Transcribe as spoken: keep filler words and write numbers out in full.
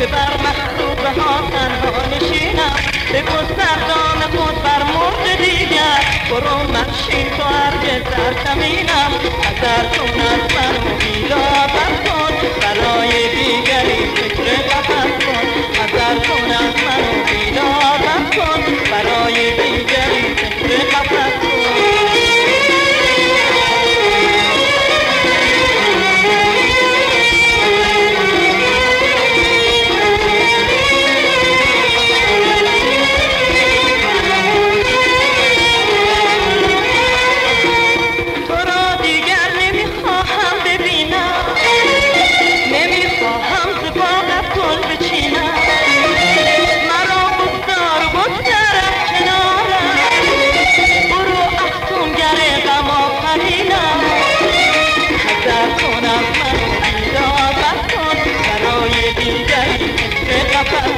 که بر مخلوق ها تنها نشینم به گستردان خود بر مرد دیگر برو منشین تو هرگز در کمینم حذر کن از من و بیدادم کن برای دیگری فکر قفل کن حذر کن از من و بیدادم کن برای دیگری فکر قفل کن Papa